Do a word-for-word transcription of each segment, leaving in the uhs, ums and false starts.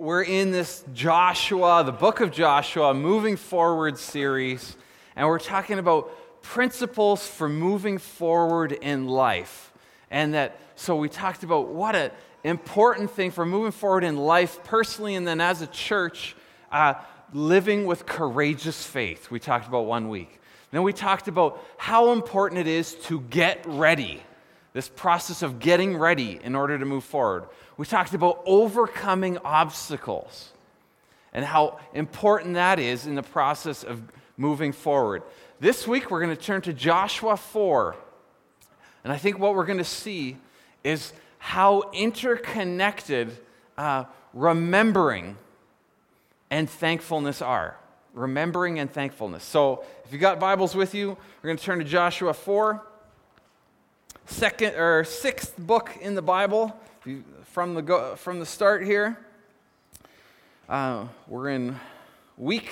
we're in this Joshua, the book of Joshua, moving forward series, and we're talking about principles for moving forward in life. And that, so we talked about what an important thing for moving forward in life personally, and then as a church, uh, living with courageous faith. We talked about one week. Then we talked about how important it is to get ready, this process of getting ready in order to move forward. We talked about overcoming obstacles and how important that is in the process of moving forward. This week, we're going to turn to Joshua four. And I think what we're going to see is how interconnected uh, remembering and thankfulness are. Remembering and thankfulness. So if you got Bibles with you, we're going to turn to Joshua four. Second or sixth book in the Bible. From the go, from the start here, uh, we're in week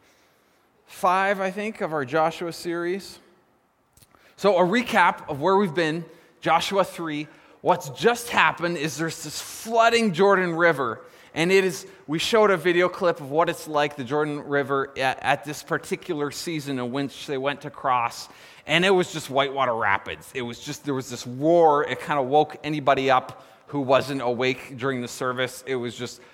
five, I think, of our Joshua series. So a recap of where we've been, Joshua three. What's just happened is there's this flooding Jordan River, and it is. We showed a video clip of what it's like, the Jordan River, at, at this particular season in which they went to cross, and it was just whitewater rapids. It was just, there was this roar. It kind of woke anybody up who wasn't awake during the service. It was just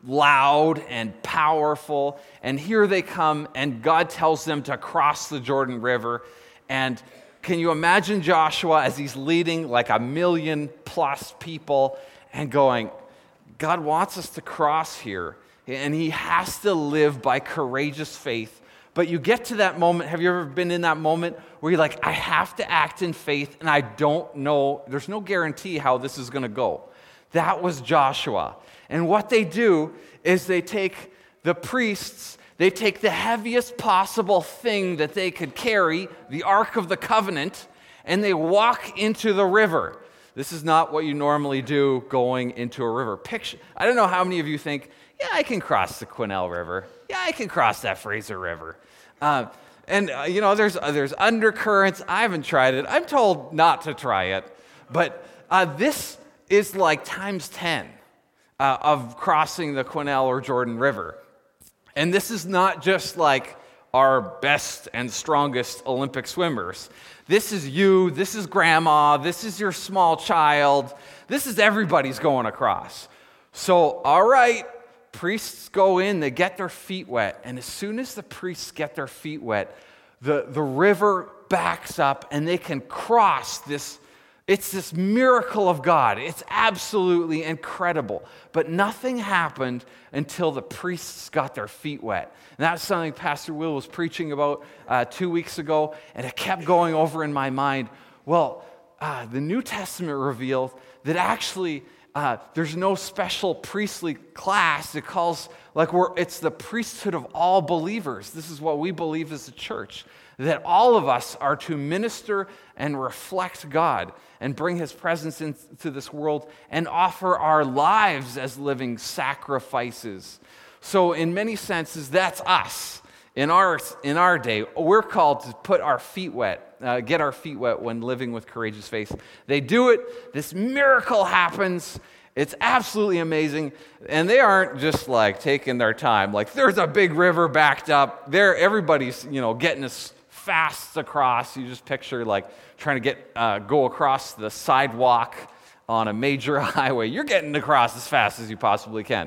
loud and powerful. And here they come, and God tells them to cross the Jordan River. And can you imagine Joshua as he's leading like a million plus people and going, God wants us to cross here, and he has to live by courageous faith. But you get to that moment, have you ever been in that moment where you're like, I have to act in faith, and I don't know, there's no guarantee how this is going to go. That was Joshua. And what they do is they take the priests, they take the heaviest possible thing that they could carry, the Ark of the Covenant, and they walk into the river. This is not what you normally do going into a river. Picture, I don't know how many of you think, yeah, I can cross the Quesnel River. Yeah, I can cross that Fraser River. Uh, and, uh, you know, there's, uh, there's undercurrents. I haven't tried it. I'm told not to try it. But uh, this is like times ten uh, of crossing the Quesnel or Jordan River. And this is not just like our best and strongest Olympic swimmers. This is you, this is grandma, this is your small child, this is everybody's going across. So, all right, priests go in, they get their feet wet, and as soon as the priests get their feet wet, the, the river backs up and they can cross this. It's this miracle of God. It's absolutely incredible. But nothing happened until the priests got their feet wet. And that's something Pastor Will was preaching about uh, two weeks ago, and it kept going over in my mind. Well, uh, the New Testament revealed that actually uh, there's no special priestly class. It calls, like we're, it's the priesthood of all believers. This is what we believe as a church, that all of us are to minister and reflect God and bring his presence into this world and offer our lives as living sacrifices. So in many senses, that's us. In our, in our day, we're called to put our feet wet, uh, get our feet wet when living with courageous faith. They do it. This miracle happens. It's absolutely amazing. And they aren't just like taking their time. Like there's a big river backed up. There, everybody's, you know, getting as fast across. You just picture like trying to get uh, go across the sidewalk on a major highway. You're getting across as fast as you possibly can.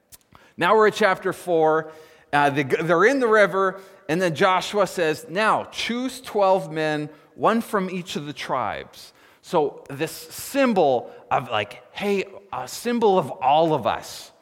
Now we're at chapter four. Uh, they, they're in the river, and then Joshua says, now choose twelve men, one from each of the tribes. So this symbol of like, hey, a symbol of all of us.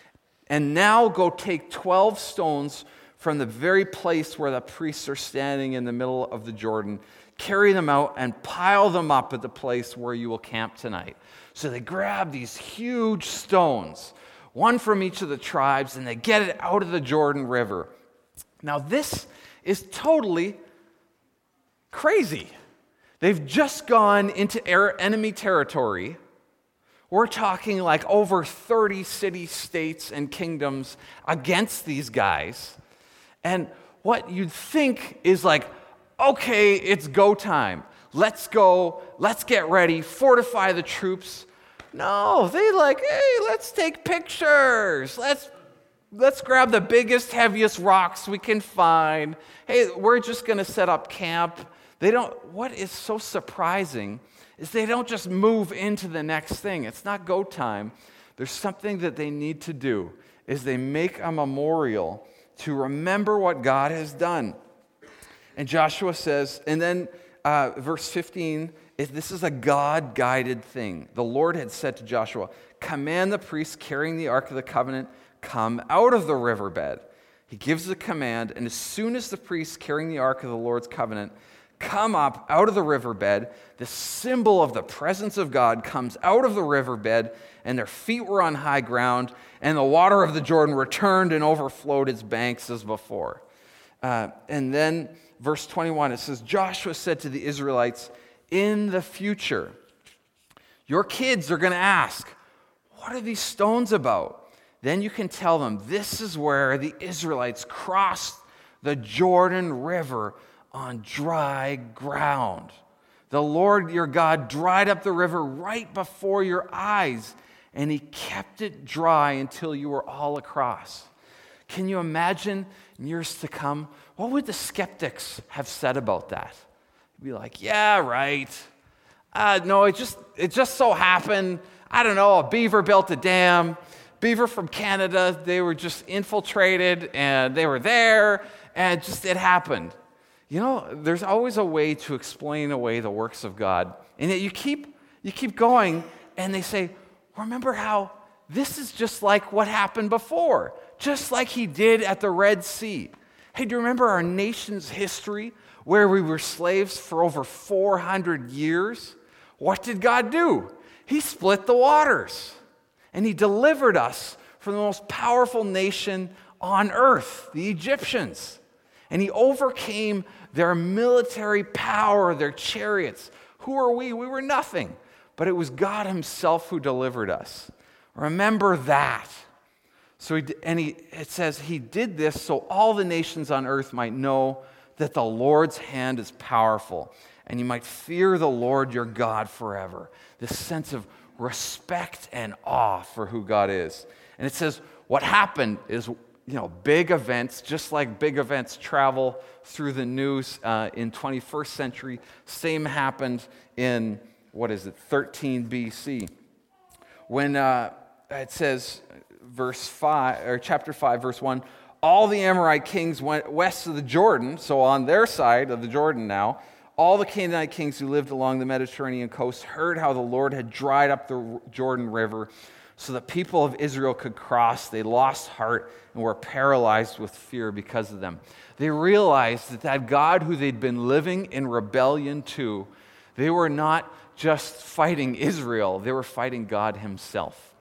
And now go take twelve stones from the very place where the priests are standing in the middle of the Jordan. Carry them out and pile them up at the place where you will camp tonight. So they grab these huge stones, one from each of the tribes, and they get it out of the Jordan River. Now this is totally crazy. They've just gone into enemy territory. We're talking like over thirty cities, states, and kingdoms against these guys. And what you'd think is like, okay, it's go time. Let's go. Let's get ready. Fortify the troops. No, they like, hey, let's take pictures. Let's let's grab the biggest, heaviest rocks we can find. Hey, we're just going to set up camp. They don't, what is so surprising is they don't just move into the next thing. It's not go time. There's something that they need to do, is they make a memorial to remember what God has done. And Joshua says, and then uh, verse fifteen, is, this is a God-guided thing. The Lord had said to Joshua, command the priests carrying the Ark of the Covenant, come out of the riverbed. He gives the command, and as soon as the priests carrying the Ark of the Lord's covenant come up out of the riverbed, the symbol of the presence of God comes out of the riverbed, and their feet were on high ground, and the water of the Jordan returned and overflowed its banks as before. Uh, and then verse twenty-one, it says, Joshua said to the Israelites, in the future, your kids are going to ask, what are these stones about? Then you can tell them, this is where the Israelites crossed the Jordan River on dry ground. The Lord your God dried up the river right before your eyes, and he kept it dry until you were all across. Can you imagine in years to come, what would the skeptics have said about that? They'd be like, yeah, right. Uh, no, it just it just so happened, I don't know, a beaver built a dam. Beaver from Canada, they were just infiltrated, and they were there, and just it happened. You know, there's always a way to explain away the works of God. And yet you keep you keep going, and they say, remember how this is just like what happened before, just like he did at the Red Sea. Hey, do you remember our nation's history where we were slaves for over four hundred years? What did God do? He split the waters, and he delivered us from the most powerful nation on earth, the Egyptians. And he overcame their military power, their chariots. Who are we? We were nothing. But it was God himself who delivered us. Remember that. So he, and he, it says he did this so all the nations on earth might know that the Lord's hand is powerful, and you might fear the Lord your God forever. This sense of respect and awe for who God is. And it says what happened is, you know, big events, just like big events travel through the news uh, in twenty-first century. Same happened in, what is it, thirteen B C. When uh, it says, verse five, or chapter five, verse one, all the Amorite kings went west of the Jordan, so on their side of the Jordan now. All the Canaanite kings who lived along the Mediterranean coast heard how the Lord had dried up the Jordan River so the people of Israel could cross. They lost heart and were paralyzed with fear because of them. They realized that that God who they'd been living in rebellion to, they were not just fighting Israel, they were fighting God himself.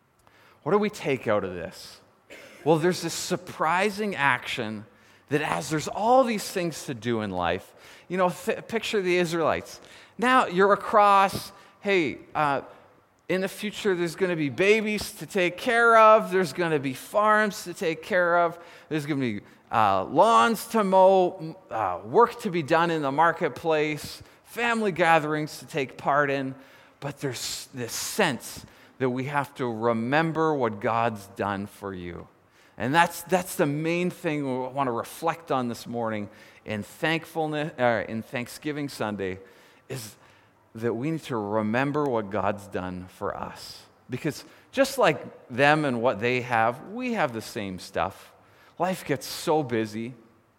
What do we take out of this? Well, there's this surprising action that as there's all these things to do in life, you know, th- picture the Israelites. Now you're across, hey, uh, in the future there's going to be babies to take care of, there's going to be farms to take care of, there's going to be uh, lawns to mow, uh, work to be done in the marketplace, family gatherings to take part in, but there's this sense that we have to remember what God's done for you. And that's that's the main thing we want to reflect on this morning in thankfulness, uh, in Thanksgiving Sunday, is that we need to remember what God's done for us. Because just like them and what they have, we have the same stuff. Life gets so busy.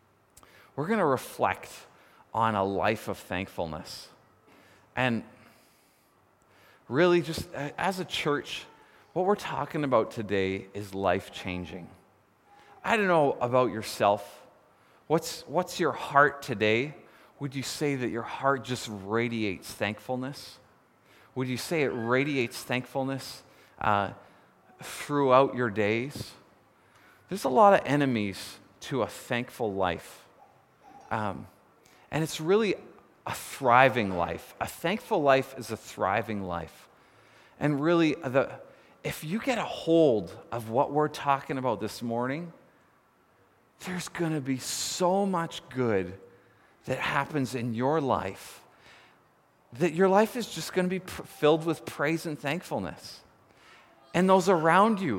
We're going to reflect on a life of thankfulness. And really, just as a church, what we're talking about today is life-changing. I don't know about yourself. What's, what's your heart today? Would you say that your heart just radiates thankfulness? Would you say it radiates thankfulness uh, throughout your days? There's a lot of enemies to a thankful life. Um, and it's really a thriving life. A thankful life is a thriving life. And really, the, if you get a hold of what we're talking about this morning, there's going to be so much good that happens in your life that your life is just going to be pr- filled with praise and thankfulness. And those around you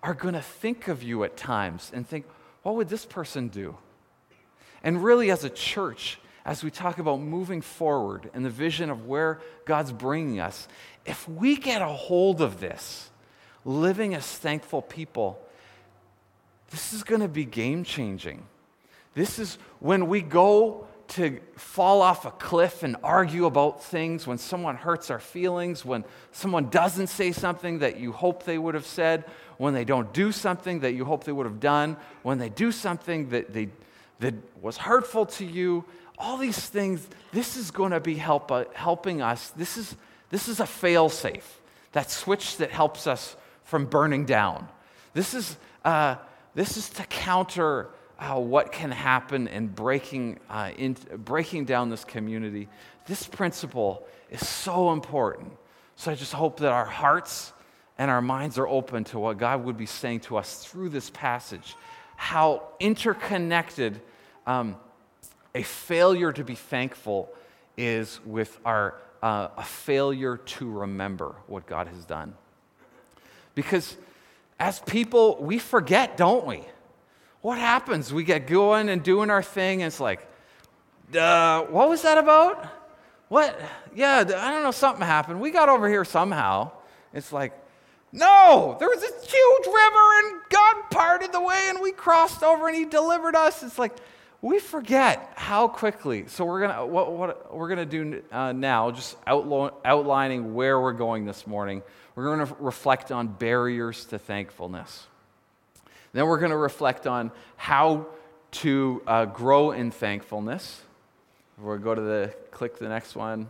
are going to think of you at times and think, what would this person do? And really, as a church, as we talk about moving forward and the vision of where God's bringing us, if we get a hold of this, living as thankful people, this is going to be game-changing. This is when we go to fall off a cliff and argue about things, when someone hurts our feelings, when someone doesn't say something that you hope they would have said, when they don't do something that you hope they would have done, when they do something that they that was hurtful to you, all these things, this is going to be help, uh, helping us. This is, this is a fail-safe, that switch that helps us from burning down. This is, uh, this is to counter uh, what can happen in breaking, uh, in, breaking down this community. This principle is so important. So I just hope that our hearts and our minds are open to what God would be saying to us through this passage. How interconnected um, a failure to be thankful is with our uh, a failure to remember what God has done. Because as people, we forget, don't we? What happens? We get going and doing our thing, and it's like, uh, what was that about? What? Yeah, I don't know, something happened. We got over here somehow. It's like, no, there was this huge river and God parted the way and we crossed over and he delivered us. It's like we forget how quickly. So we're gonna what, what we're gonna do uh, now, just outlo- outlining where we're going this morning. We're going to reflect on barriers to thankfulness. Then we're going to reflect on how to uh, grow in thankfulness. We'll go to the click the next one.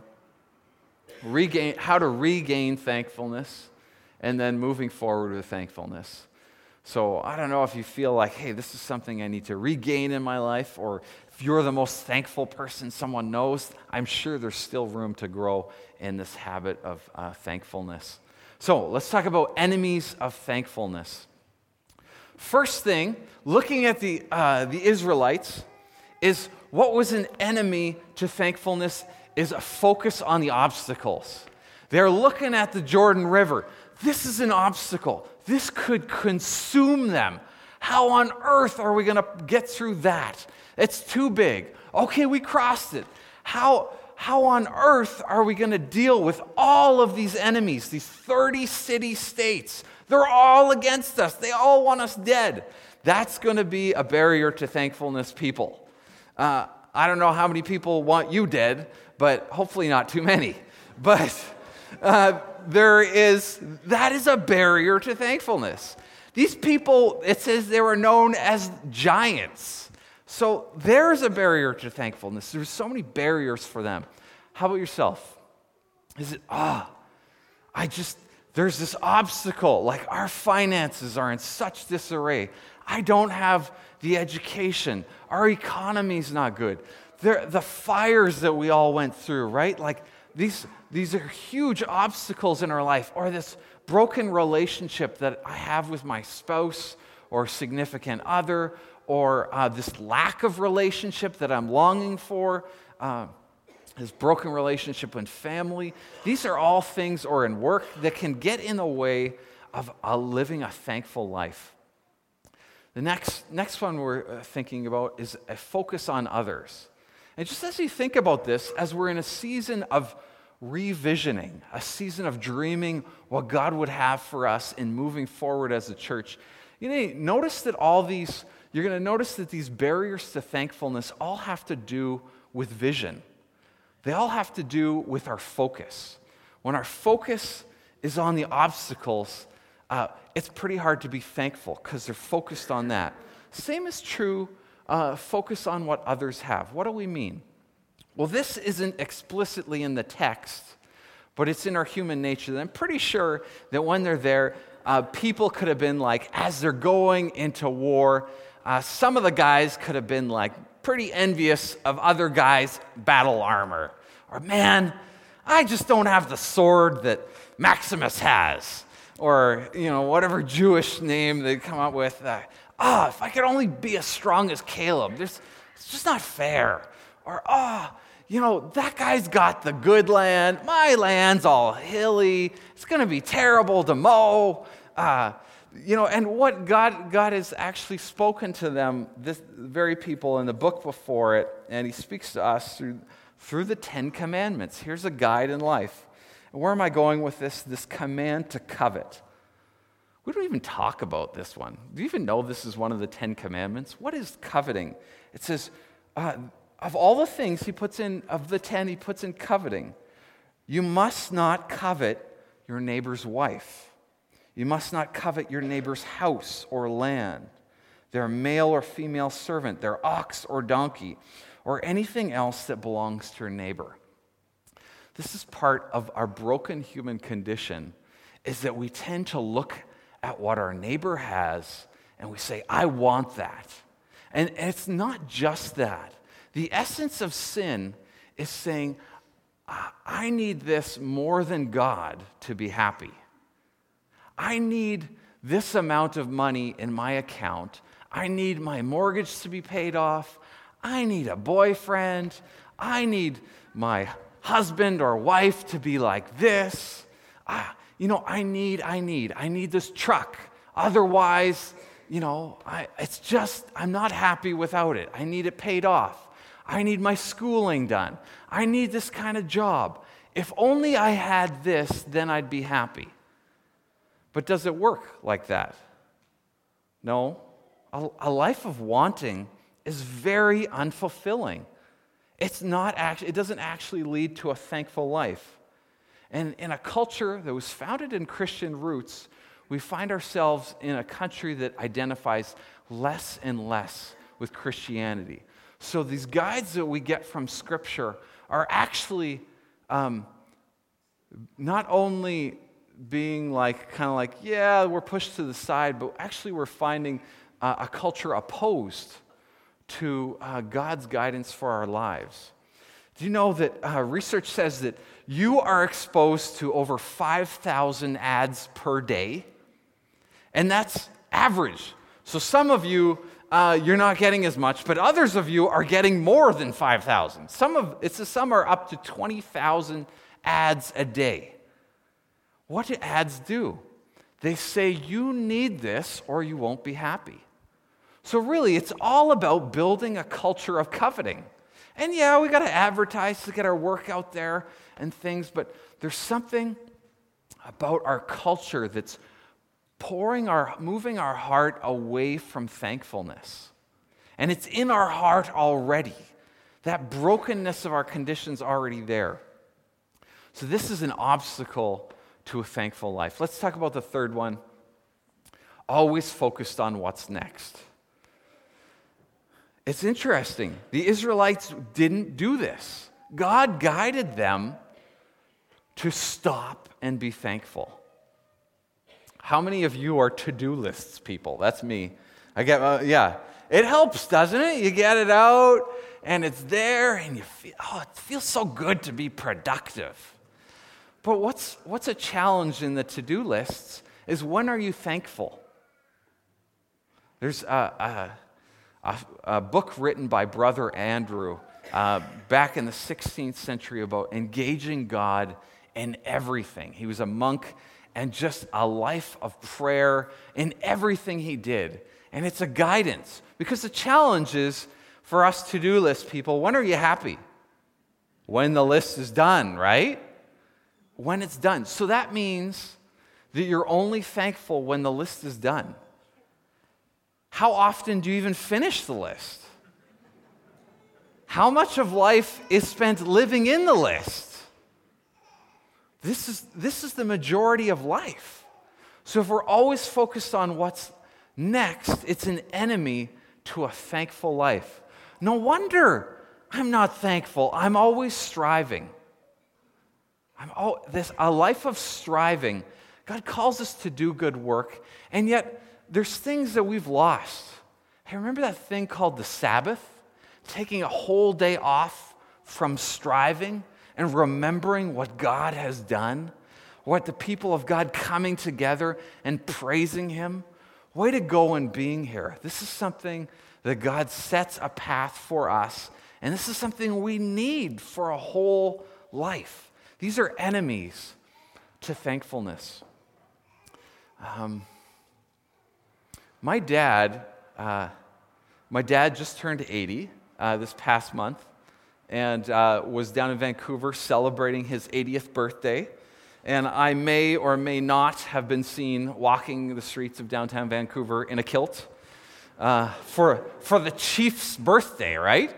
Regain how to regain thankfulness. And then moving forward with thankfulness. So I don't know if you feel like, hey, this is something I need to regain in my life, or if you're the most thankful person someone knows, I'm sure there's still room to grow in this habit of uh, thankfulness. So let's talk about enemies of thankfulness. First thing, looking at the uh, the Israelites, is what was an enemy to thankfulness is a focus on the obstacles. They're looking at the Jordan River. This is an obstacle. This could consume them. How on earth are we going to get through that? It's too big. Okay, we crossed it. How, how on earth are we going to deal with all of these enemies, these thirty city-states? They're all against us. They all want us dead. That's going to be a barrier to thankfulness, people. Uh, I don't know how many people want you dead, but hopefully not too many. But uh, there is, that is a barrier to thankfulness. These people, it says they were known as giants. So there's a barrier to thankfulness. There's so many barriers for them. How about yourself? Is it, ah, I just, there's this obstacle, like our finances are in such disarray. I don't have the education. Our economy's not good. There, the fires that we all went through, right? Like these, these are huge obstacles in our life, or this broken relationship that I have with my spouse or significant other, or uh, this lack of relationship that I'm longing for, uh, this broken relationship in family. These are all things, or in work, that can get in the way of uh, living a thankful life. The next, next one we're thinking about is a focus on others. And just as you think about this, as we're in a season of revisioning, a season of dreaming what God would have for us in moving forward as a church, you know, notice that all these, you're going to notice that these barriers to thankfulness all have to do with vision. They all have to do with our focus. When our focus is on the obstacles, uh, it's pretty hard to be thankful because they're focused on that. Same is true, uh, focus on what others have. What do we mean? Well, this isn't explicitly in the text, but it's in our human nature. And I'm pretty sure that when they're there, uh, people could have been like, as they're going into war, uh, some of the guys could have been like pretty envious of other guys' battle armor. Or, man, I just don't have the sword that Maximus has. Or, you know, whatever Jewish name they come up with. Uh, ah, oh, if I could only be as strong as Caleb. There's, it's just not fair. Or, ah, oh, you know, that guy's got the good land. My land's all hilly. It's going to be terrible to mow. Uh, you know, and what God, God has actually spoken to them, this very people in the book before it, and he speaks to us through, through the Ten Commandments. Here's a guide in life. And where am I going with this? This command to covet. We don't even talk about this one. Do you even know this is one of the Ten Commandments? What is coveting? It says, uh, of all the things he puts in, of the ten, he puts in coveting. You must not covet your neighbor's wife. You must not covet your neighbor's house or land, their male or female servant, their ox or donkey, or anything else that belongs to your neighbor. This is part of our broken human condition, is that we tend to look at what our neighbor has and we say, I want that. And it's not just that. The essence of sin is saying, I need this more than God to be happy. I need this amount of money in my account. I need my mortgage to be paid off. I need a boyfriend. I need my husband or wife to be like this. Ah, you know, I need, I need, I need this truck. Otherwise, you know, I, it's just, I'm not happy without it. I need it paid off. I need my schooling done. I need this kind of job. If only I had this, then I'd be happy. But does it work like that? No. A, a life of wanting is very unfulfilling. It's not actually, it doesn't actually lead to a thankful life. And in a culture that was founded in Christian roots, we find ourselves in a country that identifies less and less with Christianity. So these guides that we get from Scripture are actually um, not only being like, kind of like, yeah, we're pushed to the side, but actually we're finding uh, a culture opposed to uh, God's guidance for our lives. Do you know that uh, research says that you are exposed to over five thousand ads per day? And that's average. So some of you, uh, you're not getting as much, but others of you are getting more than five thousand. Some of it's some are up to twenty thousand ads a day. What do ads do? They say you need this or you won't be happy. So really, it's all about building a culture of coveting. And yeah, we got to advertise to get our work out there and things, but there's something about our culture that's pouring our, moving our heart away from thankfulness. And it's in our heart already. That brokenness of our condition's already there. So this is an obstacle to a thankful life. Let's talk about the third one. Always focused on what's next. It's interesting. The Israelites didn't do this. God guided them to stop and be thankful. How many of you are to-do lists people? That's me. I get, uh, yeah. It helps, doesn't it? You get it out, and it's there, and you feel, oh, it feels so good to be productive. But what's what's a challenge in the to-do lists is when are you thankful? There's a, a, a, a book written by Brother Andrew uh, back in the sixteenth century about engaging God in everything. He was a monk and just a life of prayer in everything he did. And it's a guidance because the challenge is for us to-do list people, when are you happy? When the list is done, right? When it's done. So that means that you're only thankful when the list is done. How often do you even finish the list? How much of life is spent living in the list? This is, this is the majority of life. So if we're always focused on what's next, it's an enemy to a thankful life. No wonder I'm not thankful. I'm always striving. I'm all, this a life of striving. God calls us to do good work, and yet there's things that we've lost. Hey, remember that thing called the Sabbath? Taking a whole day off from striving and remembering what God has done, what the people of God coming together and praising Him. Way to go in being here. This is something that God sets a path for us, and this is something we need for a whole life. These are enemies to thankfulness. Um, my dad, uh, my dad just turned eighty uh, this past month, and uh, was down in Vancouver celebrating his eightieth birthday. And I may or may not have been seen walking the streets of downtown Vancouver in a kilt uh, for for the chief's birthday, right?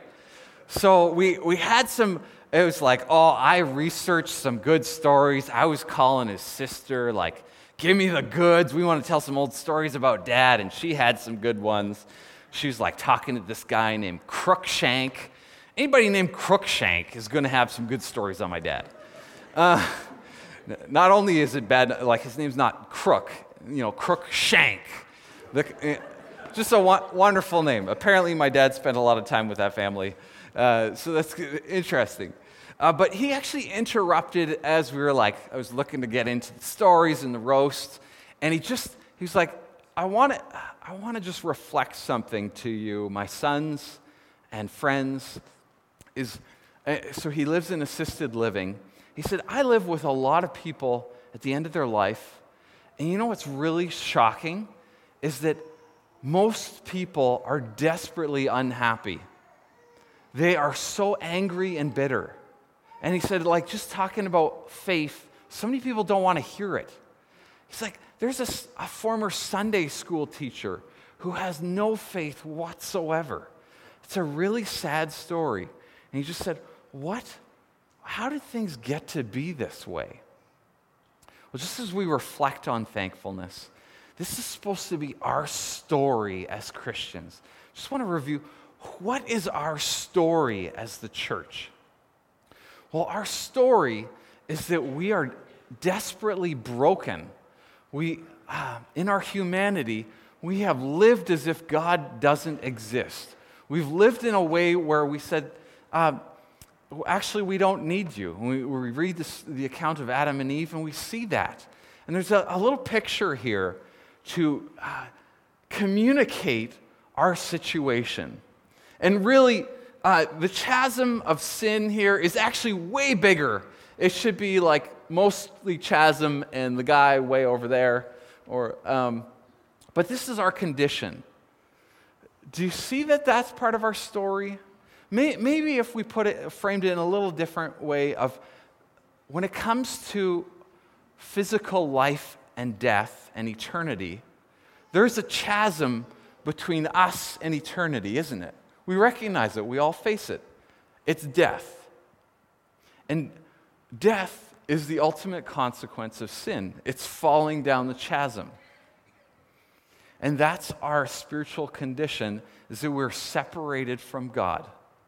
So we we had some. It was like, oh, I researched some good stories. I was calling his sister, like, give me the goods. We want to tell some old stories about Dad, and she had some good ones. She was like talking to this guy named Crookshank. Anybody named Crookshank is going to have some good stories on my dad. Uh, not only is it bad, like his name's not Crook, you know, Crookshank. The, just a wa- wonderful name. Apparently my dad spent a lot of time with that family. Uh, so that's interesting. Uh, but he actually interrupted as we were like, I was looking to get into the stories and the roast, and he just, he was like, I want to, I want to just reflect something to you, my sons and friends. Is uh, so he lives in assisted living. He said, I live with a lot of people at the end of their life, and you know what's really shocking is that most people are desperately unhappy. They are so angry and bitter. And he said, like, just talking about faith, so many people don't want to hear it. He's like, there's a, a former Sunday school teacher who has no faith whatsoever. It's a really sad story. And he just said, what? How did things get to be this way? Well, just as we reflect on thankfulness, this is supposed to be our story as Christians. Just want to review, what is our story as the church? Well, our story is that we are desperately broken. We, uh, in our humanity, we have lived as if God doesn't exist. We've lived in a way where we said, uh, actually, we don't need you. We, we read this, the account of Adam and Eve, and we see that. And there's a, a little picture here to uh, communicate our situation. And really, uh, the chasm of sin here is actually way bigger. It should be like mostly chasm and the guy way over there. Or, um, but this is our condition. Do you see that that's part of our story? May, maybe if we put it, framed it in a little different way of when it comes to physical life and death and eternity, there's a chasm between us and eternity, isn't it? We recognize it. We all face it. It's death. And death is the ultimate consequence of sin. It's falling down the chasm. And that's our spiritual condition, is that we're separated from God.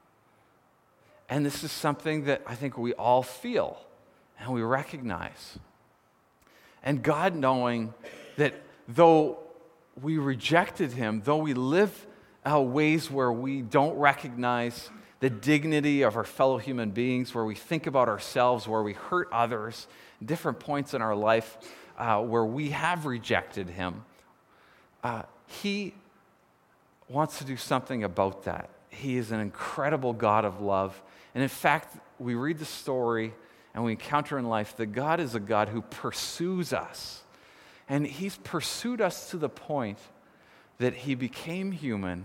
And this is something that I think we all feel and we recognize. And God, knowing that though we rejected him, though we live uh, ways where we don't recognize the dignity of our fellow human beings, where we think about ourselves, where we hurt others, different points in our life uh, where we have rejected him, uh, he wants to do something about that. He is an incredible God of love. And in fact, we read the story and we encounter in life that God is a God who pursues us. And he's pursued us to the point that he became human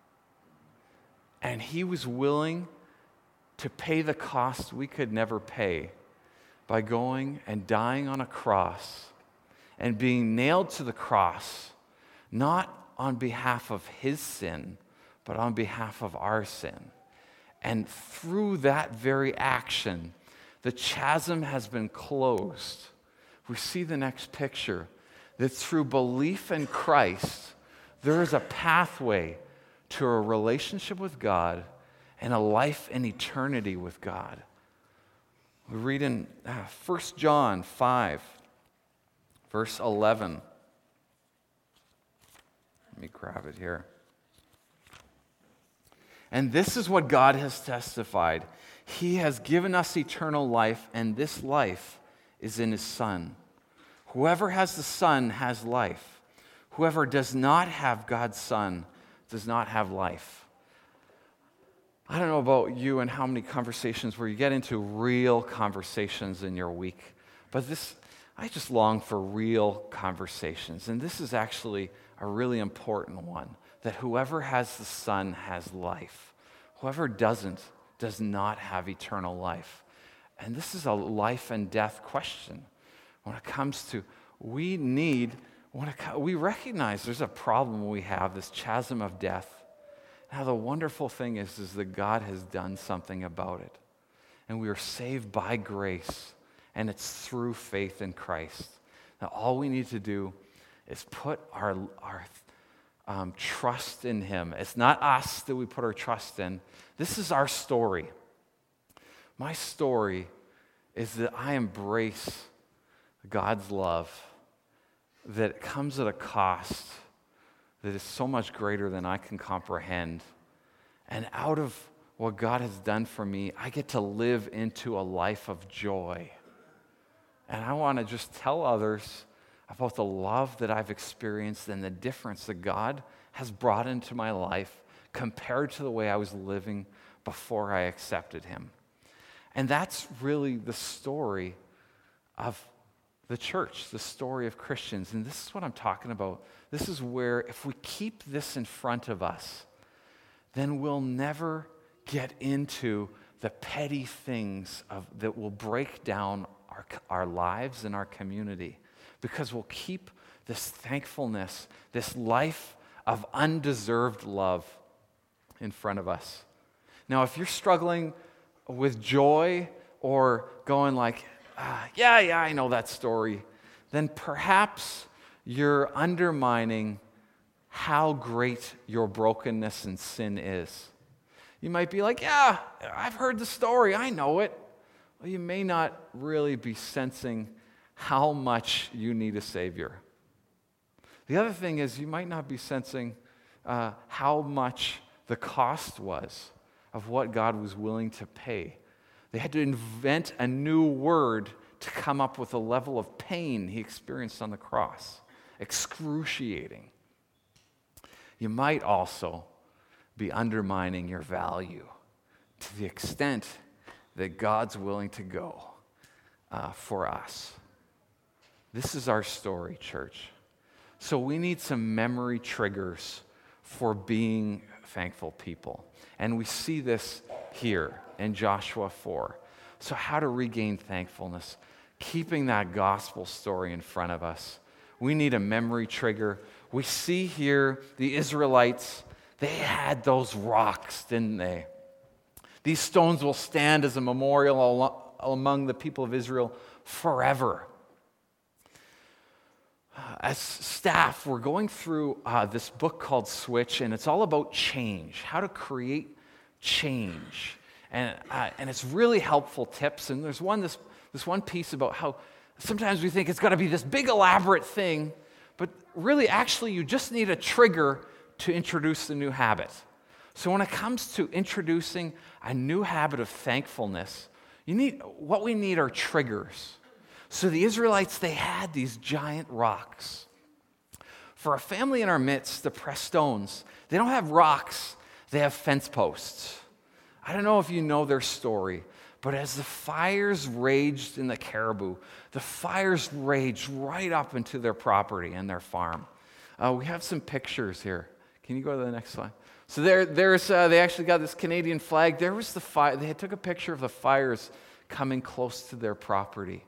and he was willing to pay the cost we could never pay by going and dying on a cross and being nailed to the cross, not on behalf of his sin, but on behalf of our sin. And through that very action, the chasm has been closed. We see the next picture, that through belief in Christ, there is a pathway to a relationship with God and a life in eternity with God. We read in uh, First John five, verse eleven. Let me grab it here. And this is what God has testified. He has given us eternal life, and this life is in his Son. Whoever has the Son has life. Whoever does not have God's Son does not have life. I don't know about you and how many conversations where you get into real conversations in your week, but this, I just long for real conversations. And this is actually a really important one, that whoever has the Son has life. Whoever doesn't does not have eternal life. And this is a life and death question. When it comes to, we need, when it, we recognize there's a problem we have, this chasm of death. Now the wonderful thing is, is that God has done something about it. And we are saved by grace, and it's through faith in Christ. Now all we need to do is put our, our um, trust in Him. It's not us that we put our trust in. This is our story. My story is that I embrace God's love, that it comes at a cost that is so much greater than I can comprehend. And out of what God has done for me, I get to live into a life of joy. And I want to just tell others about the love that I've experienced and the difference that God has brought into my life compared to the way I was living before I accepted Him. And that's really the story of the church, the story of Christians. And this is what I'm talking about. This is where if we keep this in front of us, then we'll never get into the petty things of, that will break down our, our lives and our community, because we'll keep this thankfulness, this life of undeserved love in front of us. Now, if you're struggling with joy or going like, ah, yeah, yeah, I know that story, then perhaps you're undermining how great your brokenness and sin is. You might be like, yeah, I've heard the story, I know it. Well, you may not really be sensing how much you need a Savior. The other thing is you might not be sensing uh, how much the cost was of what God was willing to pay. They had to invent a new word to come up with the level of pain He experienced on the cross. Excruciating. You might also be undermining your value to the extent that God's willing to go uh, for us. This is our story, church. So we need some memory triggers for being thankful people. And we see this here in Joshua four. So how to regain thankfulness? Keeping that gospel story in front of us. We need a memory trigger. We see here the Israelites, they had those rocks, didn't they? These stones will stand as a memorial among the people of Israel forever. As staff, we're going through uh, this book called Switch, and it's all about change, how to create change. And uh, and it's really helpful tips. And there's one this this one piece about how sometimes we think it's got to be this big elaborate thing, but really, actually, you just need a trigger to introduce the new habit. So when it comes to introducing a new habit of thankfulness, you need what we need are triggers. So the Israelites, they had these giant rocks. For a family in our midst, the Prestones, they don't have rocks, they have fence posts. I don't know if you know their story, but as the fires raged in the Caribou, the fires raged right up into their property and their farm. Uh, we have some pictures here. Can you go to the next slide? So there, there's, uh, they actually got this Canadian flag. There was the fire. They took a picture of the fires coming close to their property.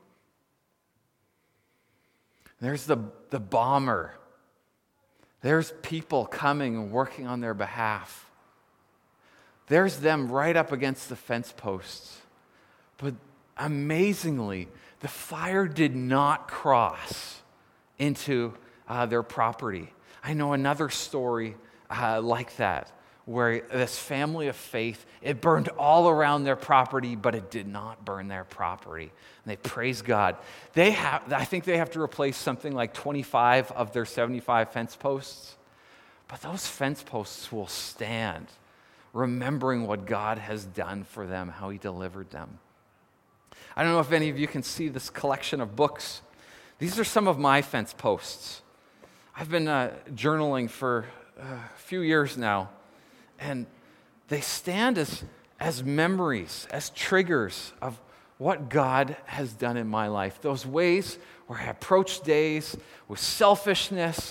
There's the, the bomber. There's people coming and working on their behalf. There's them right up against the fence posts. But amazingly, the fire did not cross into uh, their property. I know another story uh, like that, where this family of faith, it burned all around their property, but it did not burn their property. And they praise God. They have, I think they have to replace something like twenty-five of their seventy-five fence posts. But those fence posts will stand, remembering what God has done for them, how He delivered them. I don't know if any of you can see this collection of books. These are some of my fence posts. I've been uh, journaling for a few years now, and they stand as, as memories, as triggers of what God has done in my life. Those ways where I approached days with selfishness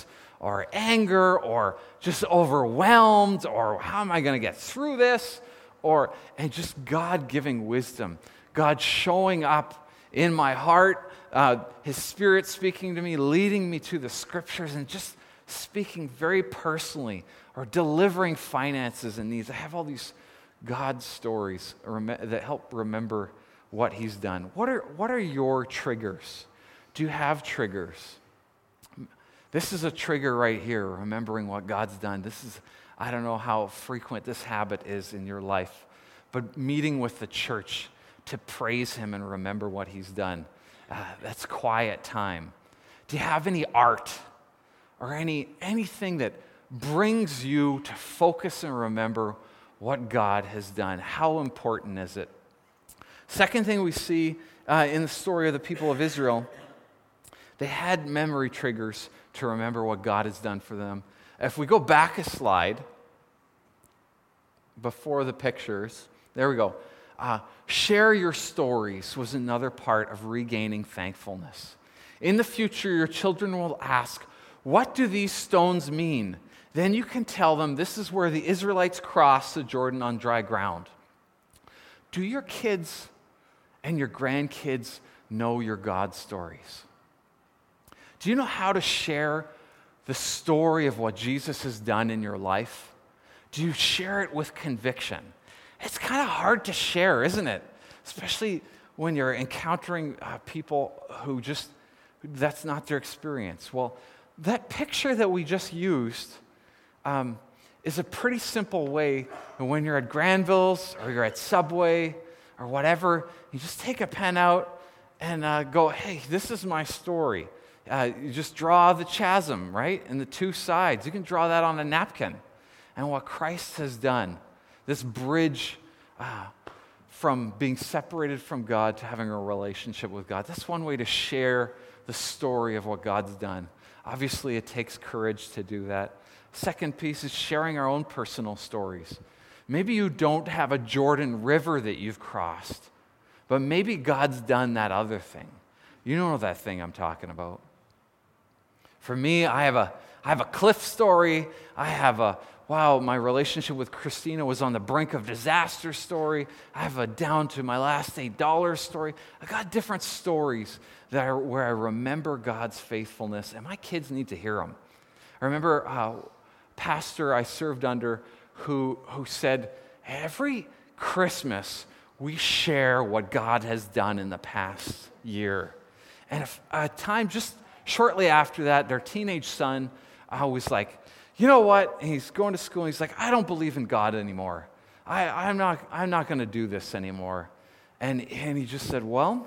or anger or just overwhelmed or how am I going to get through this? Or, and just God giving wisdom, God showing up in my heart, uh, His Spirit speaking to me, leading me to the Scriptures, and just speaking very personally, or delivering finances and needs. I have all these God stories that help remember what He's done. What are, what are your triggers? Do you have triggers? This is a trigger right here, remembering what God's done. This is, I don't know how frequent this habit is in your life, but meeting with the church to praise Him and remember what He's done. Uh, that's quiet time. Do you have any art or any anything that brings you to focus and remember what God has done? How important is it? Second thing we see uh, in the story of the people of Israel, they had memory triggers to remember what God has done for them. If we go back a slide before the pictures, there we go. Uh, share your stories was another part of regaining thankfulness. In the future, your children will ask, what do these stones mean? Then you can tell them this is where the Israelites crossed the Jordan on dry ground. Do your kids and your grandkids know your God stories? Do you know how to share the story of what Jesus has done in your life? Do you share it with conviction? It's kind of hard to share, isn't it? Especially when you're encountering uh, people who just, that's not their experience. Well, that picture that we just used um, is a pretty simple way when you're at Granville's or you're at Subway or whatever, you just take a pen out and uh, go, hey, this is my story. Uh, you just draw the chasm, right? And the two sides. You can draw that on a napkin. And what Christ has done, this bridge uh, from being separated from God to having a relationship with God, that's one way to share the story of what God's done. Obviously, it takes courage to do that. Second piece is sharing our own personal stories. Maybe you don't have a Jordan River that you've crossed, but maybe God's done that other thing. You know that thing I'm talking about. For me, I have a I have a cliff story. I have a, wow, my relationship with Christina was on the brink of disaster story. I have a down to my last eight dollars story. I got different stories that are where I remember God's faithfulness, and my kids need to hear them. I remember a pastor I served under who, who said, every Christmas we share what God has done in the past year. And if, a time just shortly after that, their teenage son uh, was like, you know what? And he's going to school, and he's like, I don't believe in God anymore. I, I'm not, I'm not going to do this anymore. And, and he just said, well,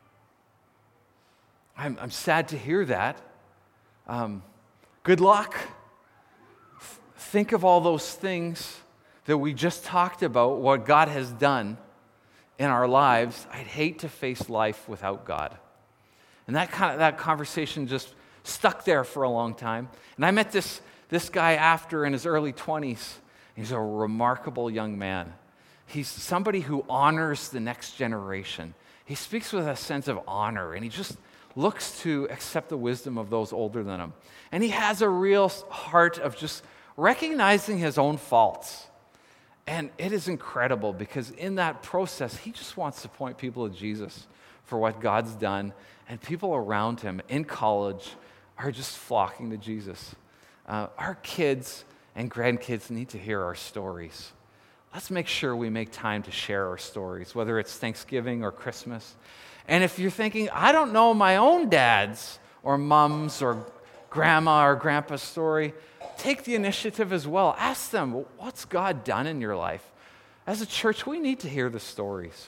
I'm, I'm sad to hear that. Um, good luck. Th- think of all those things that we just talked about, what God has done in our lives. I'd hate to face life without God. And that kind of, that conversation just stuck there for a long time. And I met this, this guy after in his early twenties. He's a remarkable young man. He's somebody who honors the next generation. He speaks with a sense of honor, and he just looks to accept the wisdom of those older than him. And he has a real heart of just recognizing his own faults. And it is incredible because in that process, he just wants to point people to Jesus for what God's done. And people around him in college are just flocking to Jesus. Uh, our kids and grandkids need to hear our stories. Let's make sure we make time to share our stories, whether it's Thanksgiving or Christmas. And if you're thinking, I don't know my own dad's or mom's or grandma or grandpa's story, take the initiative as well. Ask them, what's God done in your life? As a church, we need to hear the stories.